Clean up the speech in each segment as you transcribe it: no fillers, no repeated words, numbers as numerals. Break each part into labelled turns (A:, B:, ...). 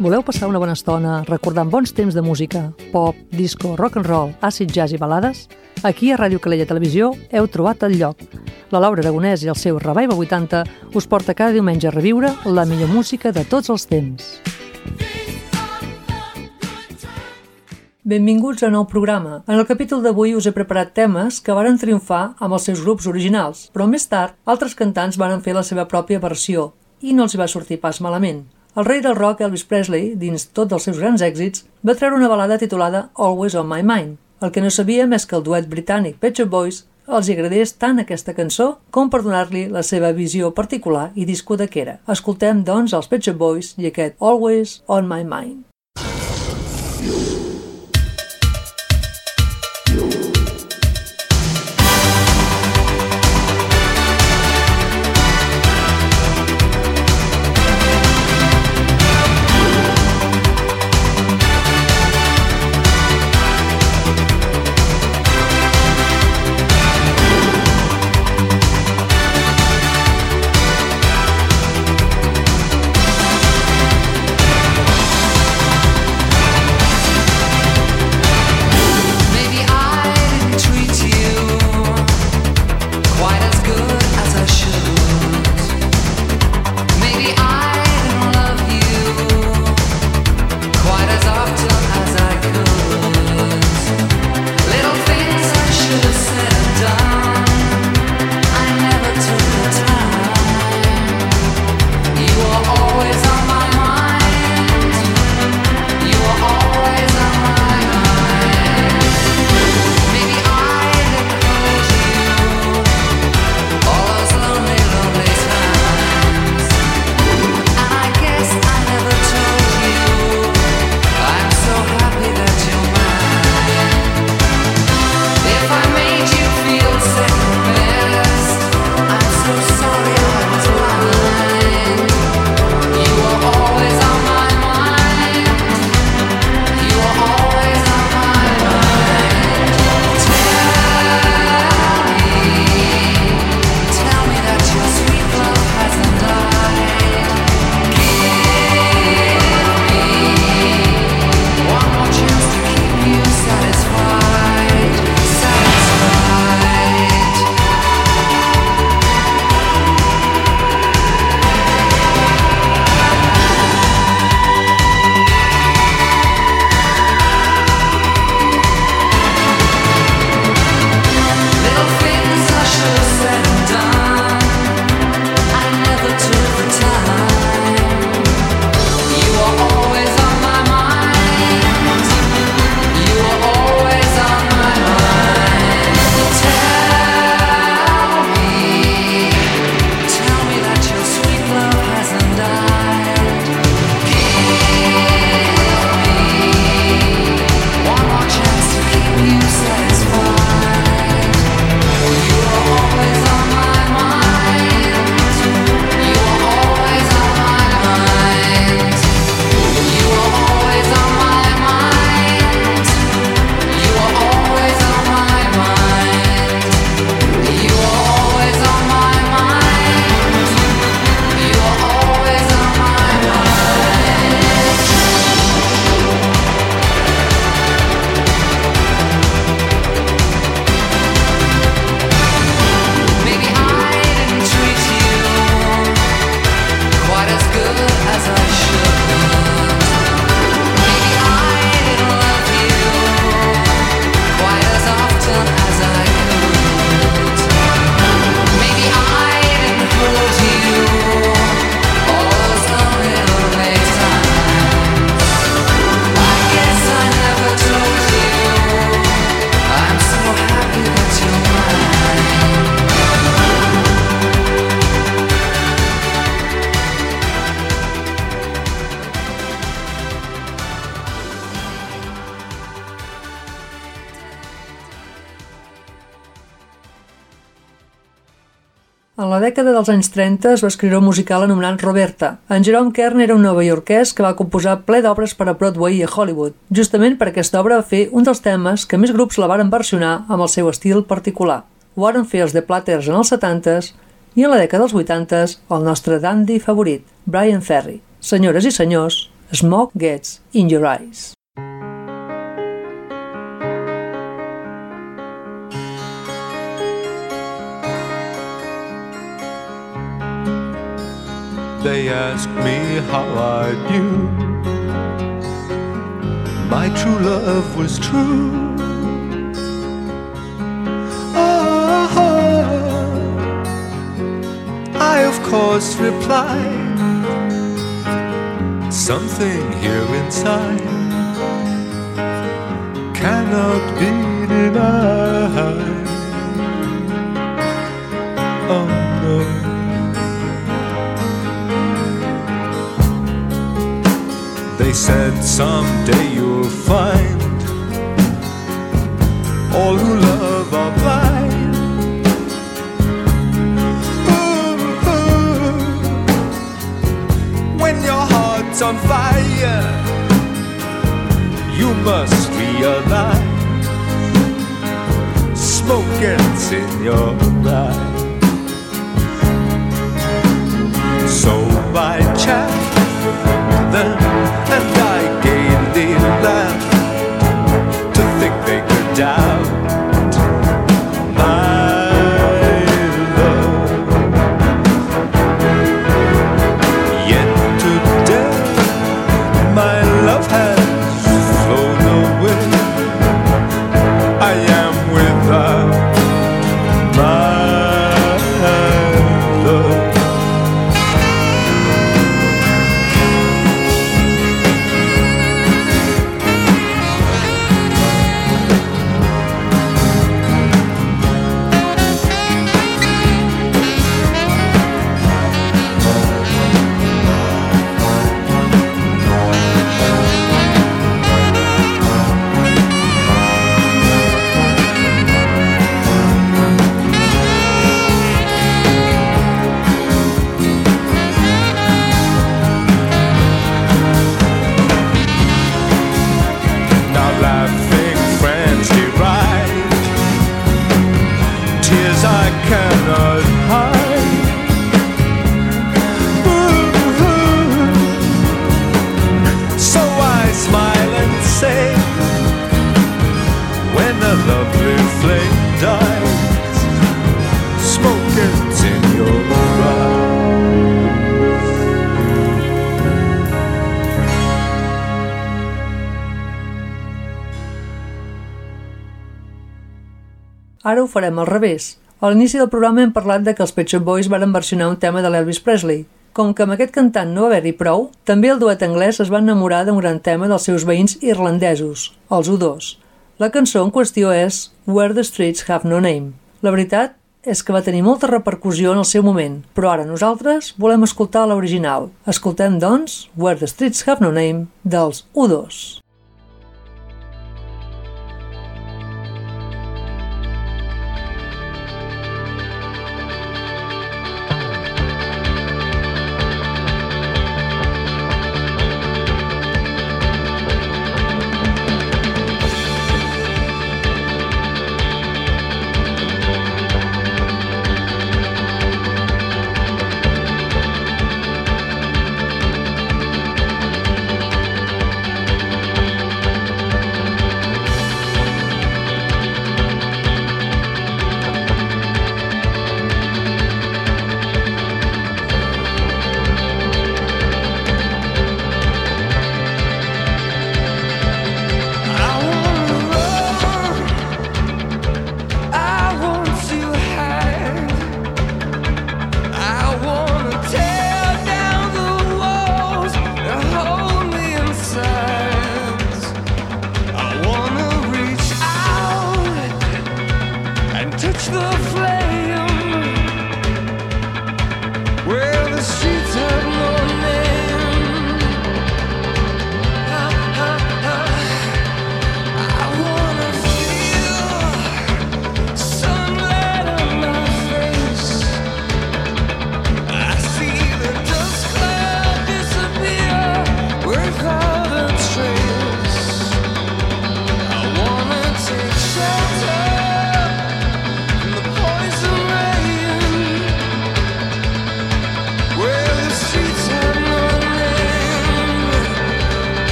A: Voleu passar una bona estona recordant bons temps de música, pop, disco, rock and roll, acid jazz i balades? Aquí a Ràdio Calella Televisió heu trobat el lloc. La Laura Aragonès i el seu Revival 80 us porta cada diumenge a reviure la millor música de tots els temps. Benvinguts a nou programa. En el capítol d'avui us he preparat temes que varen triomfar amb els seus grups originals, però més tard altres cantants varen fer la seva pròpia versió i no els hi va sortir pas malament. El rei del rock, Elvis Presley, dins tots els seus grans èxits, va treure una balada titulada Always on My Mind. El que no sabíem és que el duet britànic Pet Shop Boys els agradés tant aquesta cançó com per donar-li la seva visió particular i discuda que era. Escoltem, doncs, els Pet Shop Boys i aquest Always on My Mind. En la dècada dels anys 30 es va escriure un musical anomenat Roberta. En Jerome Kern era un novaiorquès que va composar ple d'obres per a Broadway i a Hollywood. Justament per aquesta obra va fer un dels temes que més grups la varen versionar amb el seu estil particular. Ho varen fer els The Platters en els 70s i en la dècada dels 80s el nostre dandy favorit, Brian Ferry. Senyores i senyors, Smoke Gets in Your Eyes.
B: They asked me how I knew my true love was true. I of course replied, something here inside cannot be denied. Oh no. They said someday you'll find all who love are blind. Ooh, ooh. When your heart's on fire, you must realize smoke gets in your eye. So I chat them and I gaily laughed to think they could doubt my love. Yet today my love has flown away. I am without my love. Cannot hide. Ooh. So I smile and say, when a lovely flame dies, smoke gets in your eyes.
A: Ara ho farem al revés. A l'inici del programa hem parlat de que els Pet Shop Boys van versionar un tema de l'Elvis Presley. Com que amb aquest cantant no va haver-hi prou, també el duet anglès es va enamorar d'un gran tema dels seus veïns irlandesos, els U2. La cançó en qüestió és Where the Streets Have No Name. La veritat és que va tenir molta repercussió en el seu moment, però ara nosaltres volem escoltar l'original. Escoltem, doncs, Where the Streets Have No Name dels U2.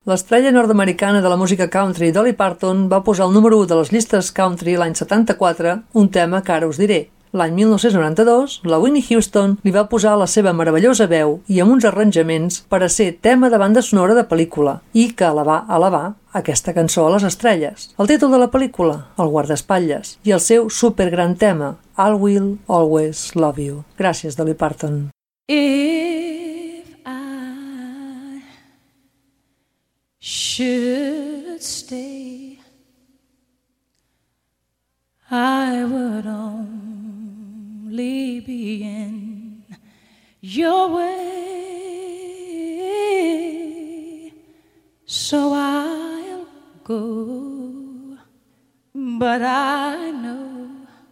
A: L'estrella nord-americana de la música country Dolly Parton va posar el número 1 de les llistes country l'any 74, un tema que ara us diré. L'any 1992, la Whitney Houston li va posar la seva meravellosa veu i amb uns arranjaments per a ser tema de banda sonora de pel·lícula i que la va elevar aquesta cançó a les estrelles. El títol de la pel·lícula, El guardaespatlles, i el seu supergran tema, I Will Always Love You. Gràcies, Dolly Parton.
C: If I should stay, I would only be in your way, so I'll go, but I know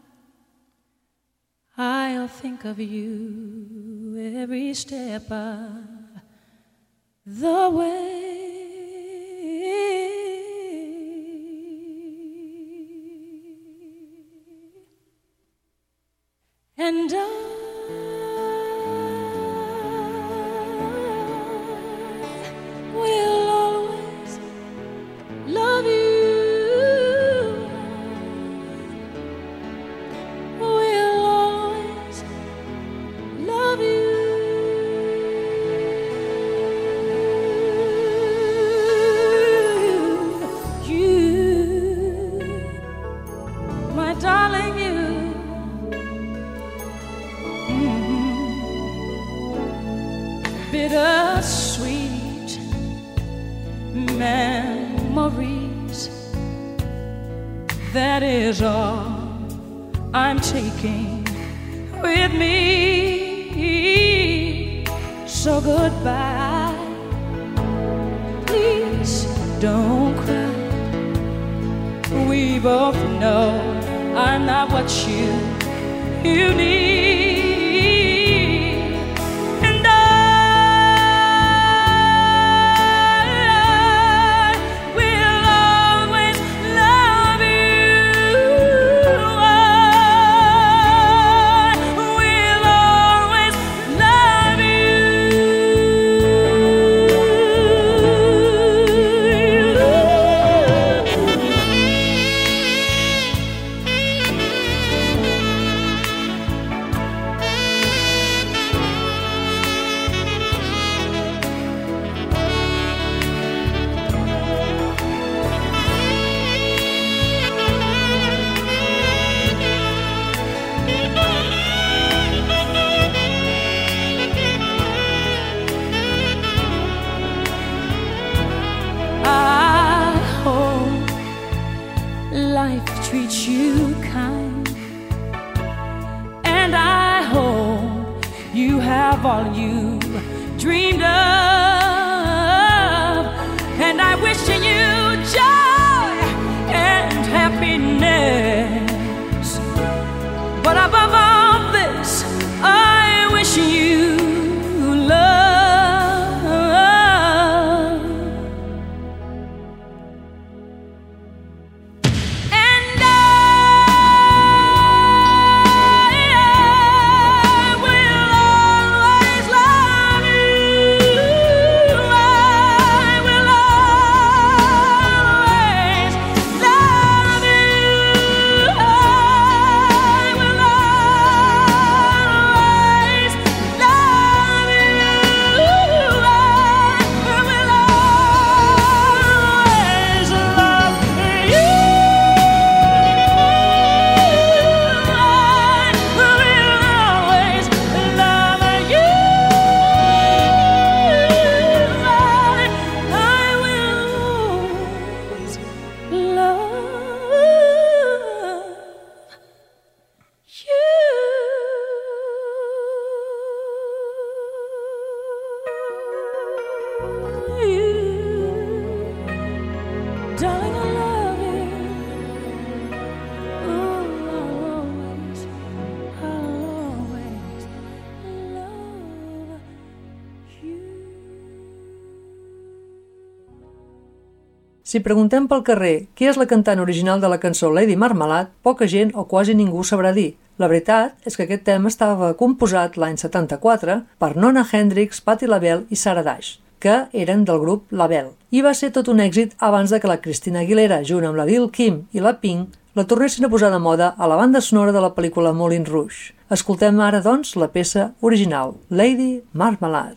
C: I'll think of you every step of the way. And I will always love you. Will always love you. You, my darling, you. Bittersweet memories, that is all I'm taking with me. So goodbye, please don't cry. We both know I'm not what you need. Treat you kind, and I hope you have all you dreamed of, and I wish you joy and happiness, but above all this I wish you love.
A: Si preguntem pel carrer qui és la cantant original de la cançó Lady Marmalade, poca gent o quasi ningú sabrà dir. La veritat és que aquest tema estava composat l'any 74 per Nona Hendrix, Patti LaBelle i Sarah Dash. que eren del grup Label, i va ser tot un èxit abans de que la Christina Aguilera, junt amb la Lil' Kim i la Pink, la tornessin a posar de moda a la banda sonora de la pel·lícula Moulin Rouge. Escoltem ara, doncs, la peça original, Lady Marmalade.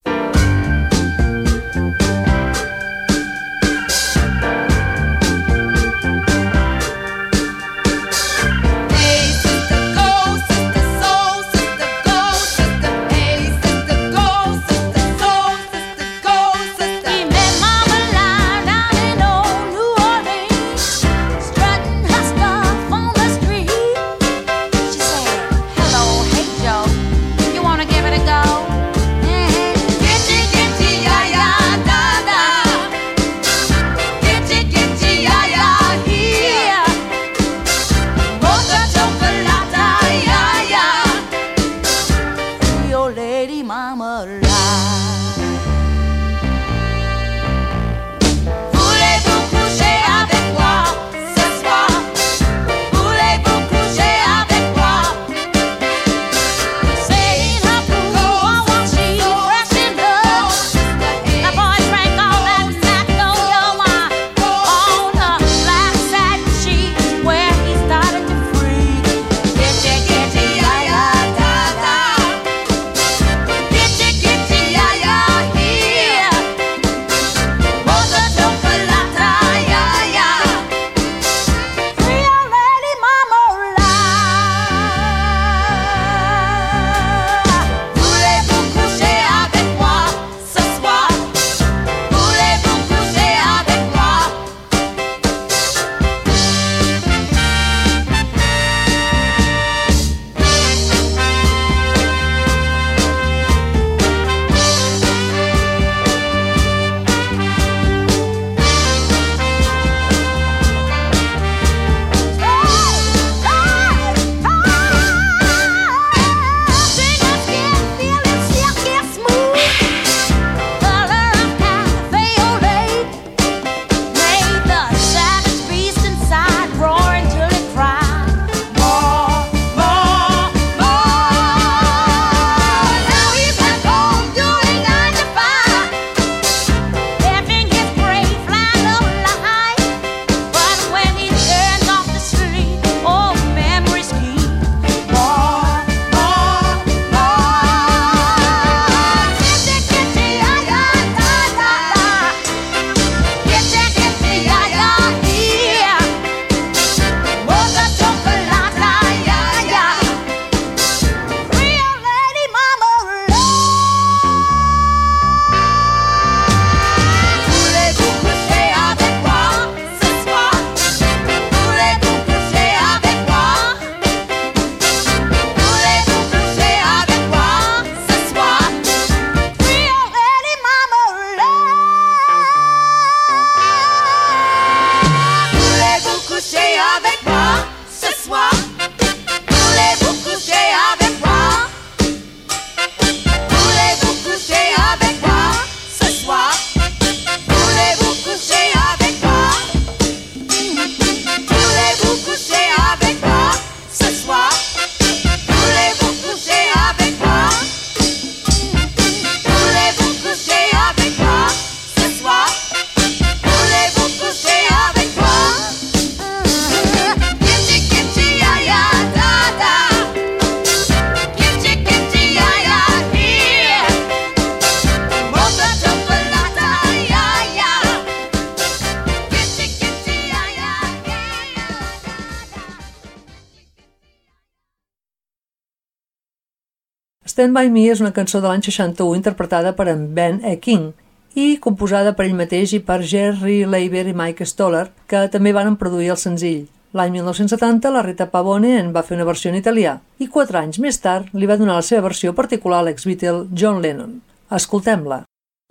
A: Stand By Me és una cançó de l'any 61 interpretada per en Ben E. King i composada per ell mateix i per Jerry Leiber i Mike Stoller, que també van produir el senzill. L'any 1970 la Rita Pavone en va fer una versió en italià i 4 anys més tard li va donar la seva versió particular a l'ex-Beatle John Lennon. Escoltem-la.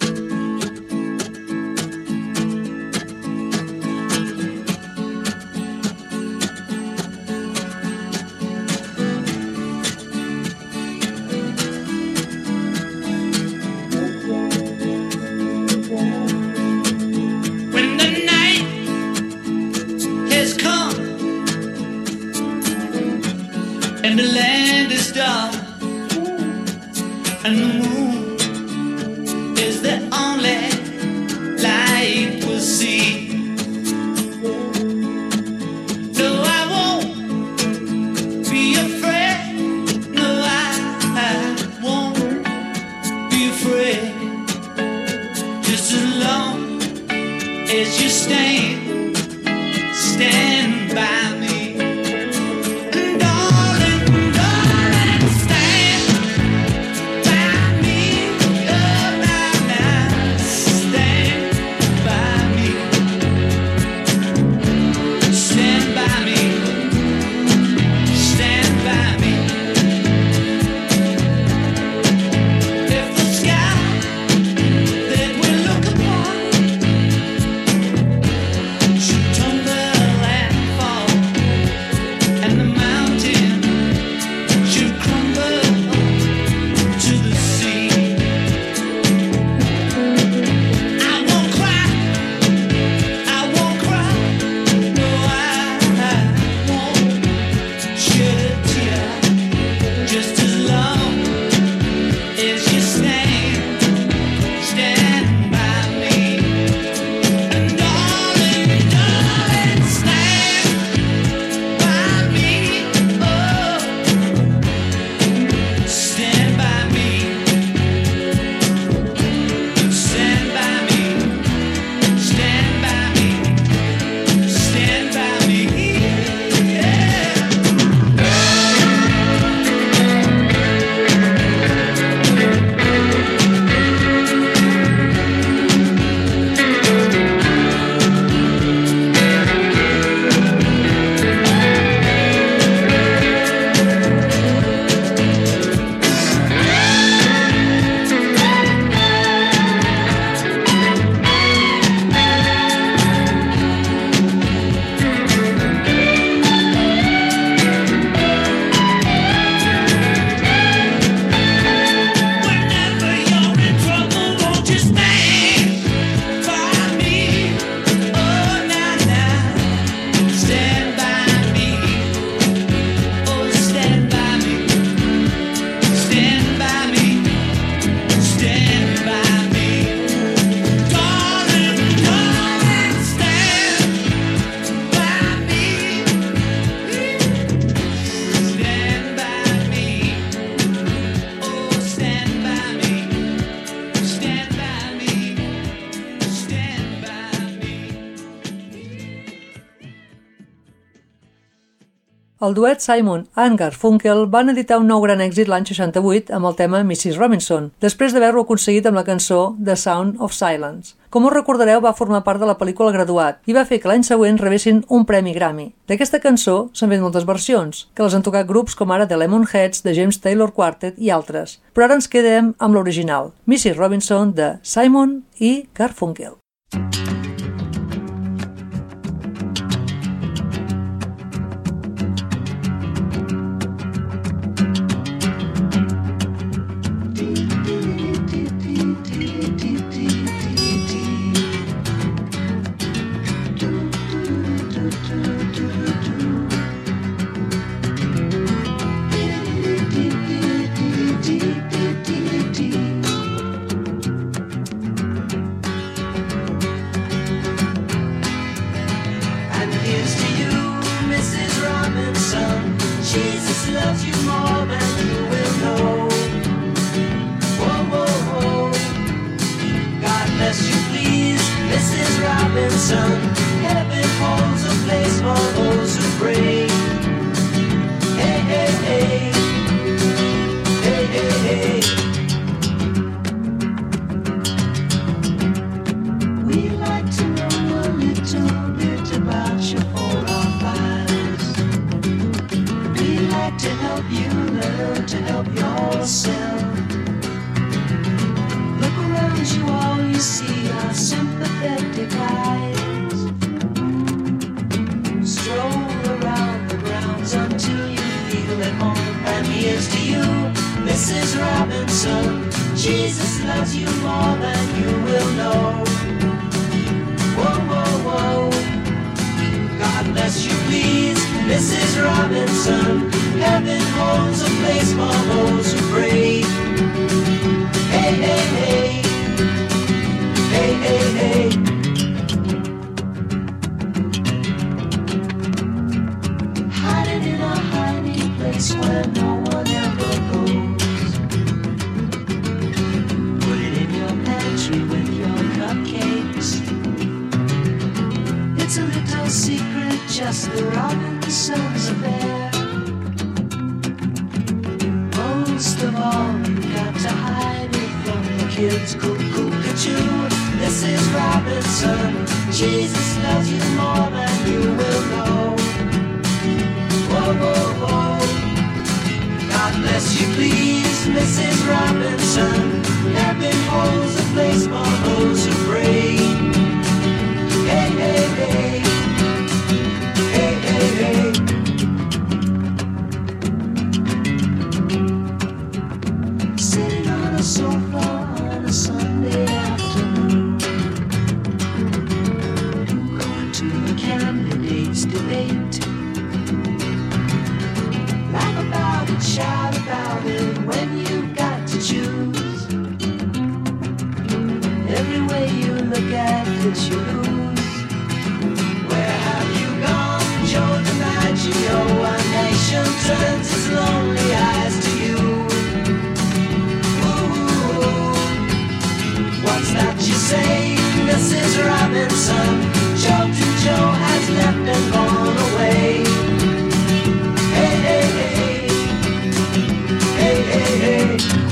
D: And the land is dark, and the moon is the only song is you stand by me. And darling, darling, stand by me. Oh, stand by me. Stand by me. Stand by me. Stand by me. Yeah. Whenever you're in trouble, won't you stand by me? Oh, now, stand by me. Oh, stand by me. Stand by me. Stand by me. Darling, darling, stand by me. Stand by me. Oh, stand by me. Stand by me. Stand by me.
A: El duet Simon and Garfunkel van editar un nou gran èxit l'any 68 amb el tema Mrs. Robinson, després d'haver-lo aconseguit amb la cançó The Sound of Silence. Com us recordareu, va formar part de la pel·lícula Graduat i va fer que l'any següent rebessin un premi Grammy. D'aquesta cançó s'han fet moltes versions, que les han tocat grups com ara The Lemonheads, The James Taylor Quartet i altres. Però ara ens quedem amb l'original, Mrs. Robinson de Simon i Garfunkel.
E: And here's to you, Mrs. Robinson. Jesus loves you more than you will know. Whoa, whoa, whoa. God bless you, please, Mrs. Robinson. Heaven holds a place for those who pray. Hey, hey, hey. Hey, hey, hey. We like to know a little bit about you for our lives. We like to help you learn to help yourself. Look around you, all you see are sympathetic eyes. Stroll around the grounds until you feel at home. And here's to you, Mrs. Robinson. Jesus loves you more than you will know. Whoa, whoa, whoa. God bless you, please, Mrs. Robinson. Heaven holds a place for those who pray. Hey, hey, hey. Hey, hey, hey. Hiding in a hiding place where no one ever goes. Put it in your pantry with your cupcakes. It's a little secret, just the Robinsons' affair. Most of all, you've got to hide it from the kids. Cuckoo-cuckoo, Mrs. Robinson. Jesus loves you more than you will know. Whoa, whoa, whoa. God bless you, please, Mrs. Robinson. Heaven holds a place for those who pray. Hey, hey, hey. Hey, hey, hey. Sitting on a sofa on a Sunday afternoon, going to a candidate's debate. Laugh about it, shout about it, when you've got to choose. Every way you look at it, you lose. Where have you gone, Joe DiMaggio? Our nation turns its lonely eyes to you. Ooh, what's that you say, Mrs. Robinson? Joe to Joe has left and gone away. Hey, hey, hey. Hey, hey, hey.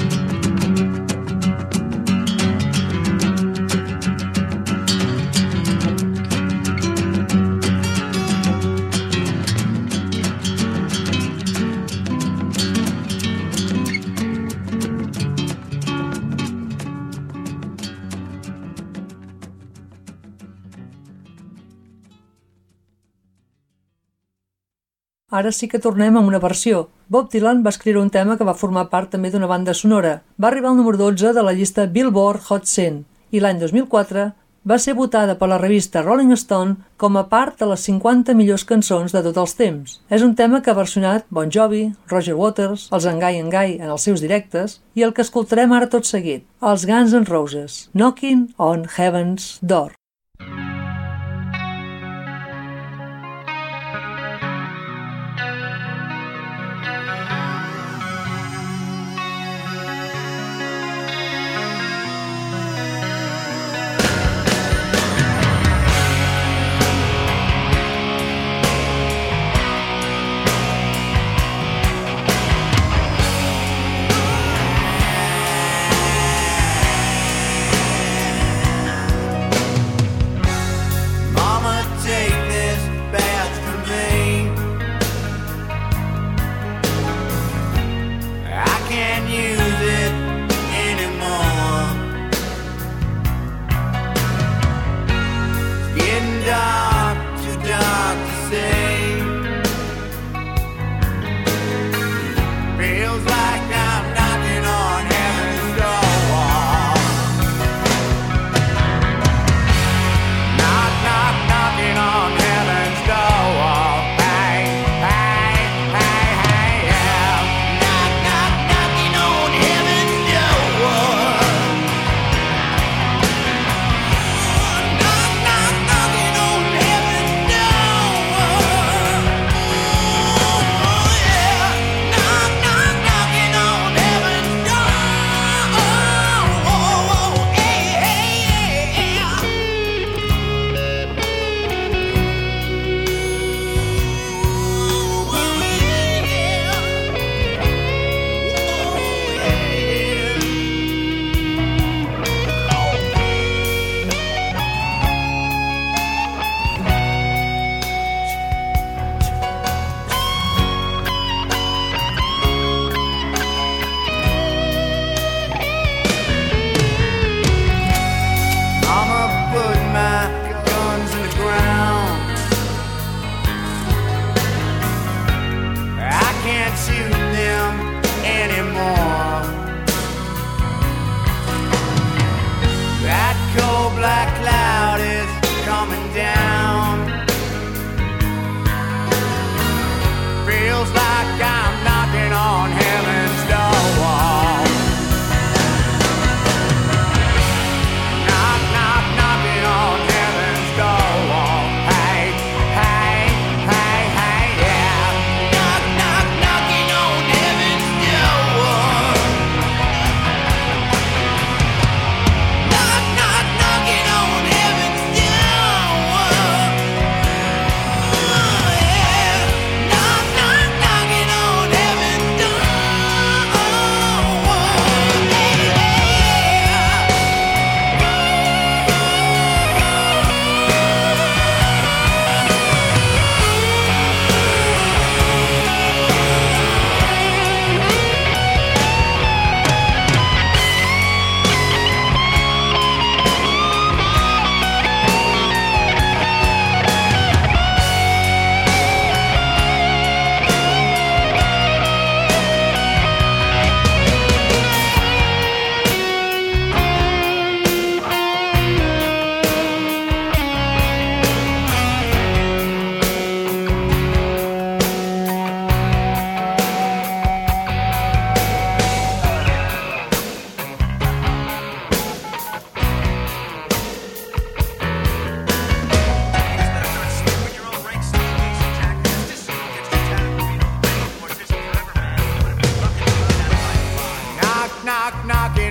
A: Ara sí que tornem amb una versió. Bob Dylan va escriure un tema que va formar part també d'una banda sonora. Va arribar al número 12 de la llista Billboard Hot 100 i l'any 2004 va ser votada per la revista Rolling Stone com a part de les 50 millors cançons de tots els temps. És un tema que ha versionat Bon Jovi, Roger Waters, els Guy en els seus directes i el que escoltarem ara tot seguit, els Guns N' Roses, Knocking on Heaven's Door.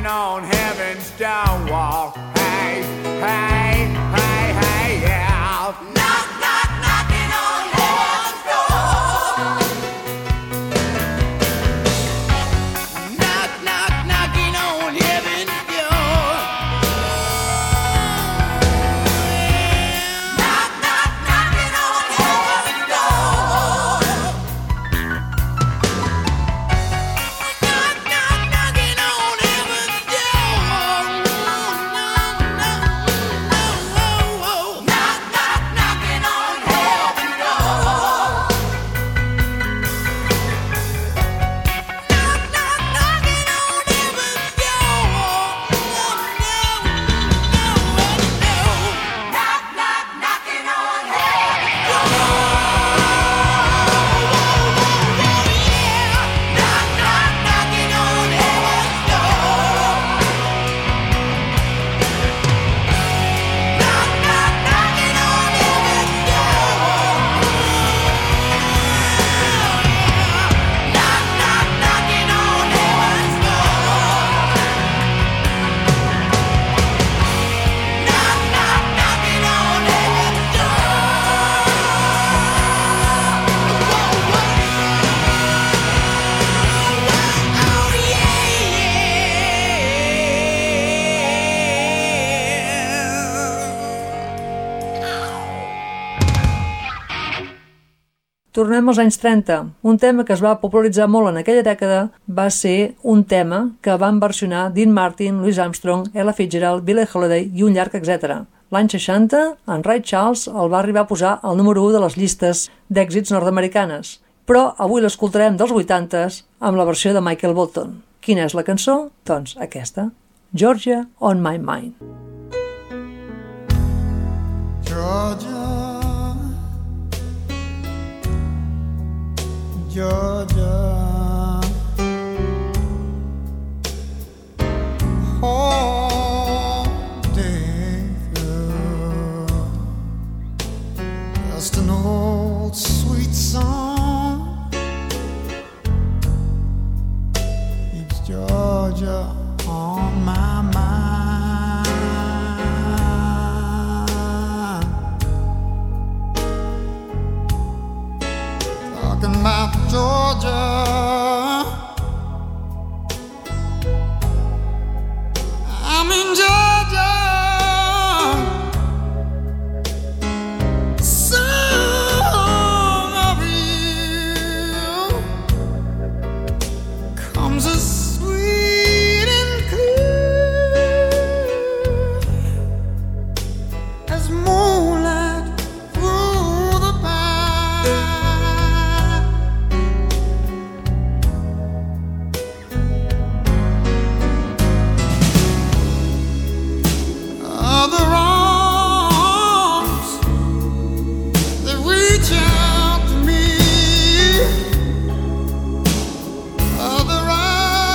B: knocking on heaven's door wall. Hey, hey, hey, hey, yeah.
E: Knock, knock, knocking on heaven's door.
B: Knock, knock, knocking on heaven's door.
E: Knock, knock, knocking on heaven's door.
B: Knock, knock, knocking on heaven's door.
E: Knock, knock, knocking on heaven's door.
B: Knock, knock, knocking on heaven's door.
E: Knock, knock, knocking on heaven's door. Knock, knock, knocking on heaven's door. Knock, knock, knocking on heaven's door. Knock, knock, knocking on heaven's door. Knock, knock, knocking on heaven's
A: Tornem als anys 30. Un tema que es va popularitzar molt en aquella dècada va ser un tema que van versionar Dean Martin, Louis Armstrong, Ella Fitzgerald, Billie Holiday i un llarg etc. L'any 60, en Ray Charles el va arribar a posar al número 1 de les llistes d'èxits nord-americanes. Però avui l'escoltarem dels 80s amb la versió de Michael Bolton. Quina és la cançó? Doncs aquesta. Georgia on my mind.
F: Georgia, Georgia, all day through, just an old sweet song. It's Georgia on my mind. Talking about Georgia, I'm in Georgia. Song of you comes as sweet and clear as moonlight through the pine. Other arms that reach out to me, other eyes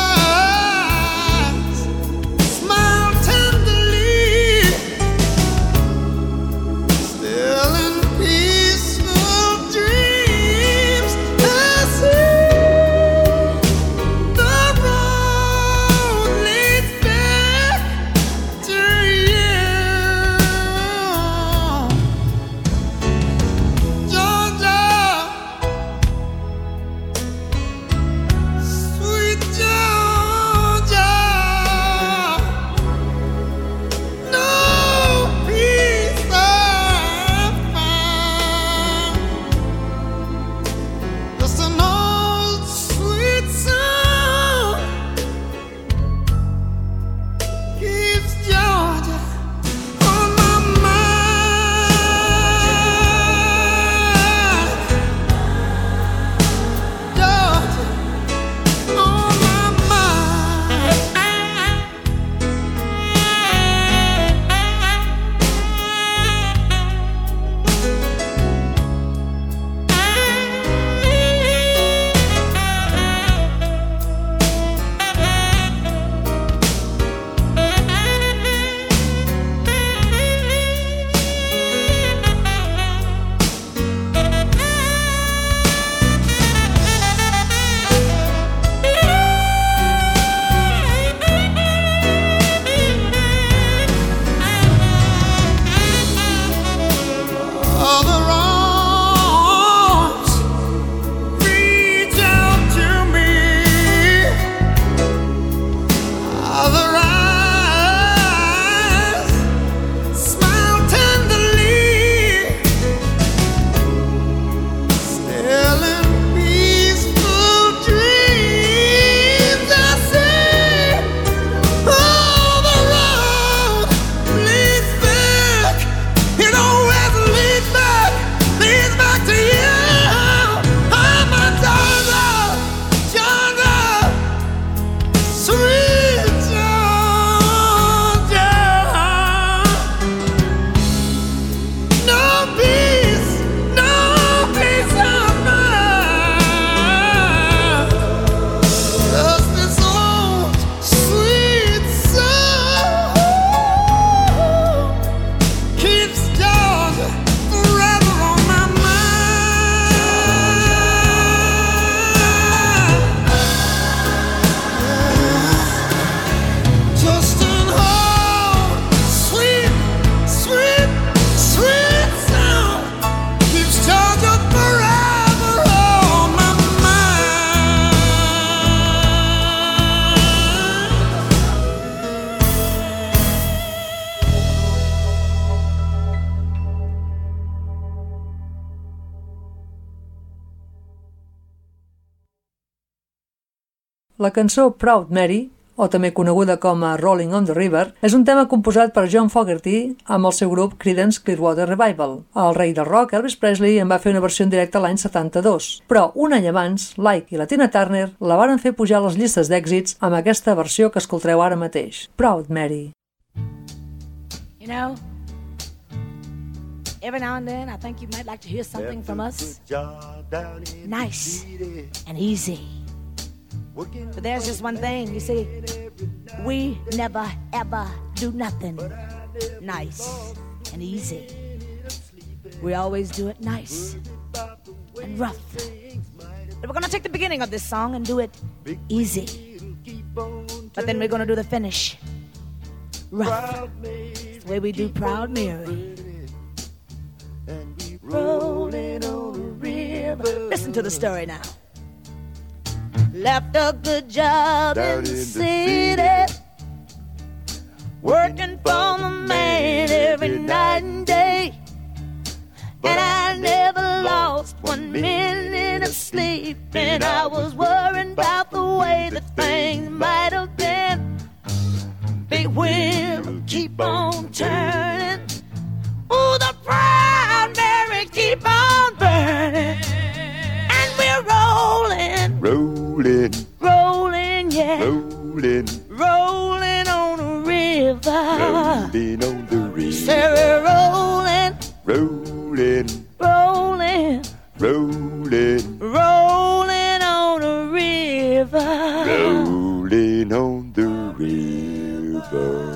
A: La cançó Proud Mary, o també coneguda com a Rolling on the River, és un tema composat per John Fogerty amb el seu grup Creedence Clearwater Revival. El rei del rock, Elvis Presley, en va fer una versió en directe l'any 72, però un any abans, Like i la Tina Turner la varen fer pujar a les llistes d'èxits amb aquesta versió que escoltareu ara mateix, Proud Mary.
G: You know, every now and then I think you might like to hear something from us nice and easy. But there's just one thing, you see, we never ever do nothing nice and easy. We always do it nice and rough. But we're gonna take the beginning of this song and do it easy. But then we're gonna do the finish rough. It's the way we do Proud Mary. Rolling on the river. Listen to the story now. Left a good job in the city, working for the man every night and day. And I never lost 1 minute of sleep, and I was worrying about the way that things might have been. Big wheel keep on turning. Oh, the Proud Mary keep on burning. And we're rolling, rolling, yeah, rolling on the river. Say we're rolling, rolling on the river.
B: Rolling on the river.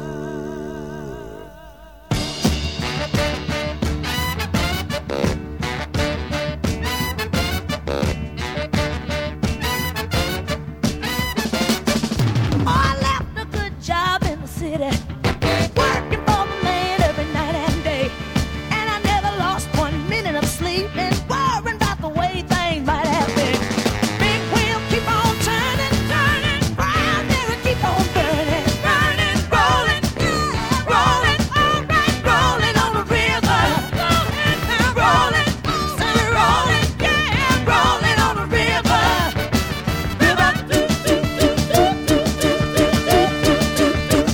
G: Working for the man every night and day. And I never lost 1 minute of sleep, and worrying about the way things might have been. Big wheel keep on turning, turning. Proud Mary keep on burning, burning, rolling, rolling, all right, rolling on the river. Rolling, rolling, yeah, rolling on the river. River, do, do, do, do, do, do, do, do, do.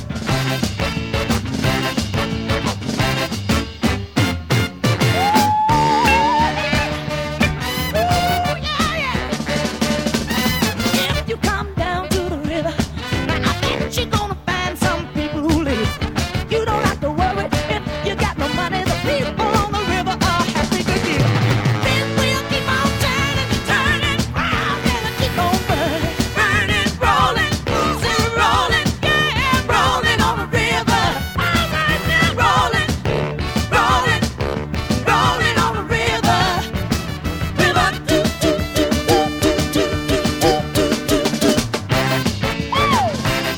G: If you come down to the river, now I bet you're gonna find some people who live. You don't have to worry if you got no money. The people on the river are happy to give. Then we'll keep on turning, turning, round and keep on burning, burning, rolling, still rolling, yeah, rolling on the river. All right now, rolling, rolling, rolling on the river. River, do, do, do, do, do, do, do, do, do, do. Oh,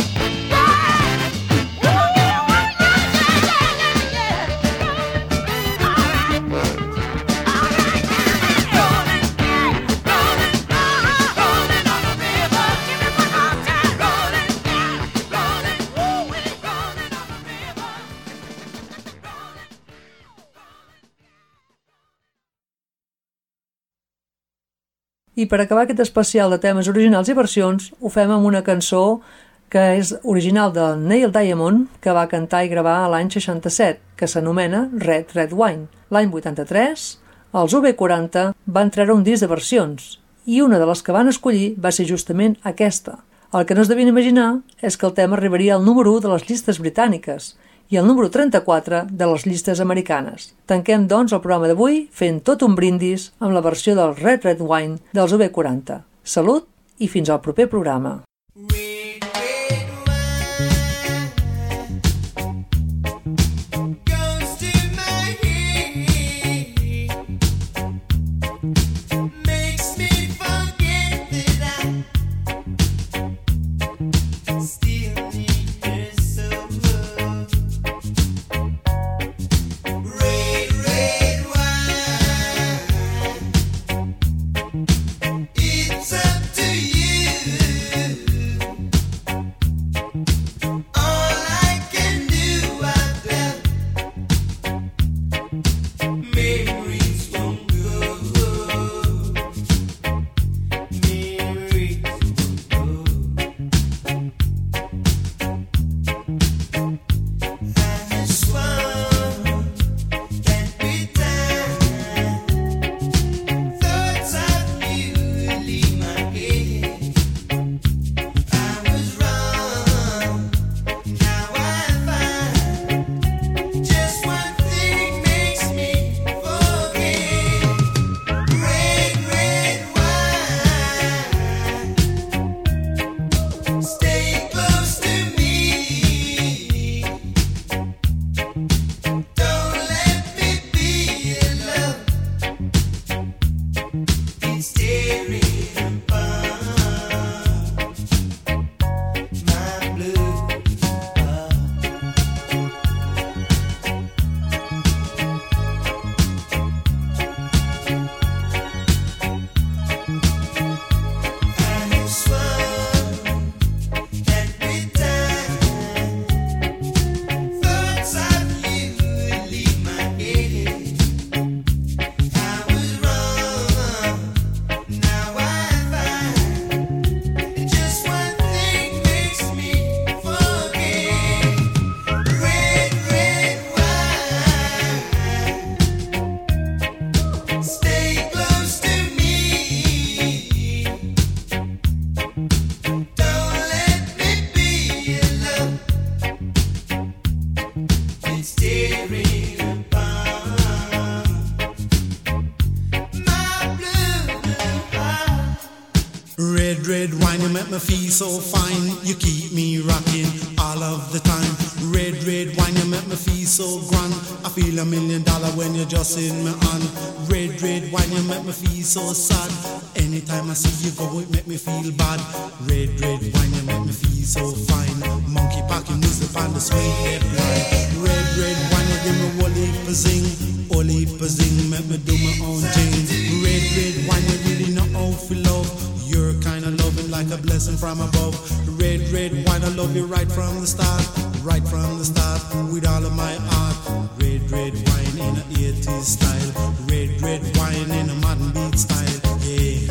A: I per acabar aquest especial de temes originals i versions, ho fem amb una cançó que és original de Neil Diamond, que va cantar i gravar l'any 67, que s'anomena Red Red Wine. L'any 83, els UB40 van treure un disc de versions, i una de les que van escollir va ser justament aquesta. El que no es devien imaginar és que el tema arribaria al número 1 de les llistes britàniques i el número 34 de les llistes americanes. Tanquem, doncs, el programa d'avui fent tot un brindis amb la versió del Red Red Wine dels UB40. Salut i fins al proper programa.
F: It's up to you. fine, you keep me rocking all of the time. Red, red wine, you make me feel so grand. I feel $1 million when you're just in my hand. Red, red wine, you make me feel so sad. Anytime I see you go, it make me feel bad. Red, red wine, you make me feel so fine. Monkey packing music on the sweet lip line. Red, red wine, you give me whole heap of zing. Whole heap of zing, make me do my own thing. Red, red wine, you really know how to love. You're kind of loving like a blessing from above. Red, red wine, I love you right from the start. Right from the start, with all of my heart. Red, red wine in a 80s style. Red, red wine in a modern beat style. Yeah.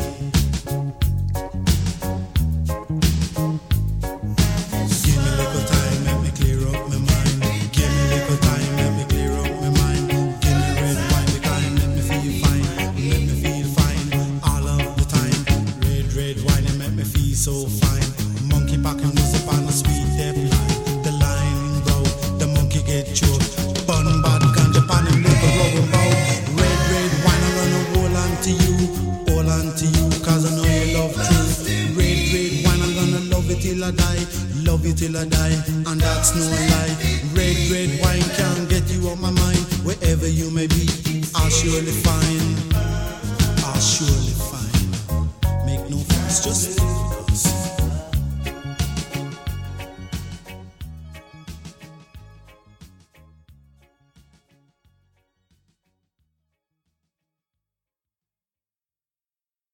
F: Give me a little time, let me clear up my mind. Give me a little time, let me clear up my mind. Give me red wine, because let me feel fine. Let me feel fine all of the time. Red, red wine, it make me feel so fine. Monkey packing music on the sweet deep line. The line broke, the monkey get choked. Bun bad ganja pan and little rubber bow. Red, red wine, I'm gonna hold on to you. Hold on to you, cause I know you love truth. Red, red wine, I'm gonna love it till I die. Love you till I die, and that's no lie. Red, red wine can't get you out my mind. Wherever you may be, I'll surely find. I'll surely find. Make no fuss, just